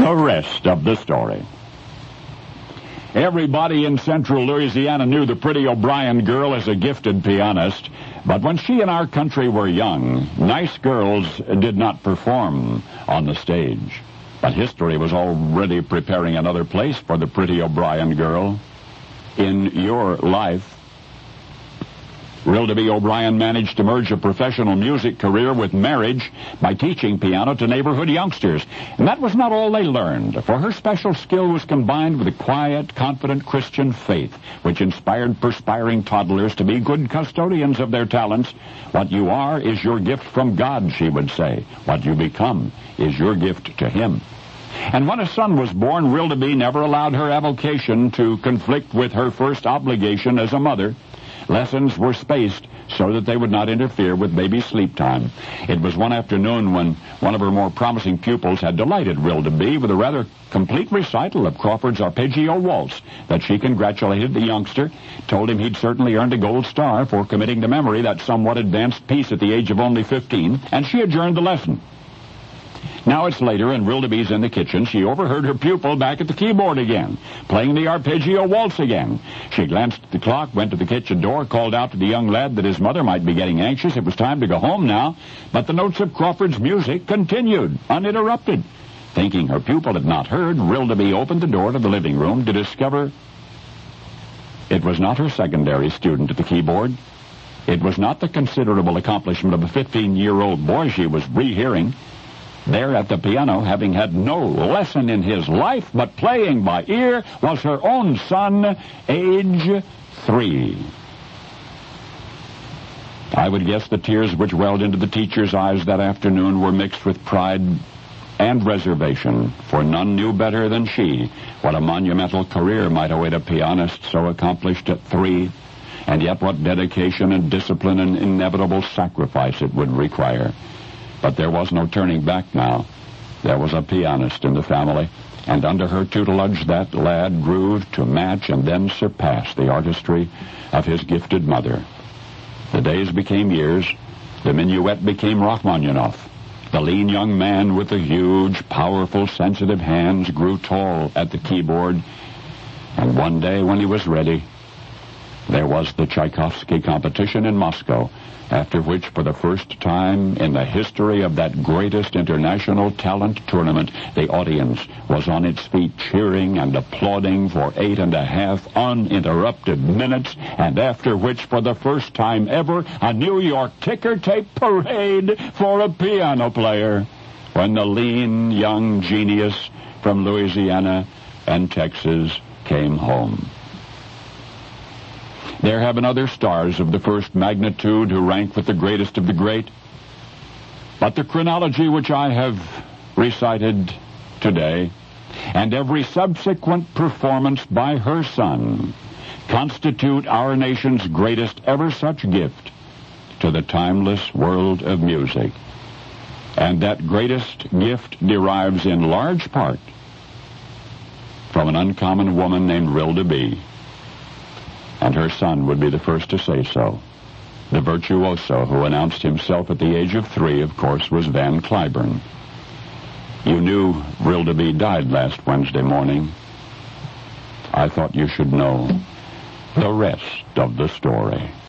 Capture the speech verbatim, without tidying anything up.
The rest of the story. Everybody in central Louisiana knew the Pretty O'Brien girl as a gifted pianist, but when she and our country were young, nice girls did not perform on the stage. But history was already preparing another place for the Pretty O'Brien girl. In your life, Rilda B. O'Brien managed to merge a professional music career with marriage by teaching piano to neighborhood youngsters. And that was not all they learned, for her special skill was combined with a quiet, confident Christian faith, which inspired perspiring toddlers to be good custodians of their talents. What you are is your gift from God, she would say. What you become is your gift to Him. And when a son was born, Rilda B. never allowed her avocation to conflict with her first obligation as a mother. Lessons were spaced so that they would not interfere with baby's sleep time. It was one afternoon when one of her more promising pupils had delighted Rilda B. with a rather complete recital of Crawford's Arpeggio Waltz that she congratulated the youngster, told him he'd certainly earned a gold star for committing to memory that somewhat advanced piece at the age of only fifteen, and she adjourned the lesson. Now it's later, and Rilda B's in the kitchen. She overheard her pupil back at the keyboard again, playing the Arpeggio Waltz again. She glanced at the clock, went to the kitchen door, called out to the young lad that his mother might be getting anxious. It was time to go home now, but the notes of Crawford's music continued, uninterrupted. Thinking her pupil had not heard, Rilda B opened the door to the living room to discover it was not her secondary student at the keyboard. It was not the considerable accomplishment of a fifteen-year-old boy she was rehearing. There at the piano, having had no lesson in his life, but playing by ear, was her own son, age three. I would guess the tears which welled into the teacher's eyes that afternoon were mixed with pride and reservation, for none knew better than she what a monumental career might await a pianist so accomplished at three, and yet what dedication and discipline and inevitable sacrifice it would require. But there was no turning back now. There was a pianist in the family, and under her tutelage that lad grew to match and then surpass the artistry of his gifted mother. The days became years. The minuet became Rachmaninoff. The lean young man with the huge, powerful, sensitive hands grew tall at the keyboard, and one day when he was ready, there was the Tchaikovsky competition in Moscow, after which, for the first time in the history of that greatest international talent tournament, the audience was on its feet cheering and applauding for eight and a half uninterrupted minutes, and after which, for the first time ever, a New York ticker-tape parade for a piano player, when the lean young genius from Louisiana and Texas came home. There have been other stars of the first magnitude who rank with the greatest of the great. But the chronology which I have recited today, and every subsequent performance by her son, constitute our nation's greatest ever such gift to the timeless world of music. And that greatest gift derives in large part from an uncommon woman named Rilda B., and her son would be the first to say so. The virtuoso who announced himself at the age of three, of course, was Van Cliburn. You knew Rilda B. died last Wednesday morning. I thought you should know the rest of the story.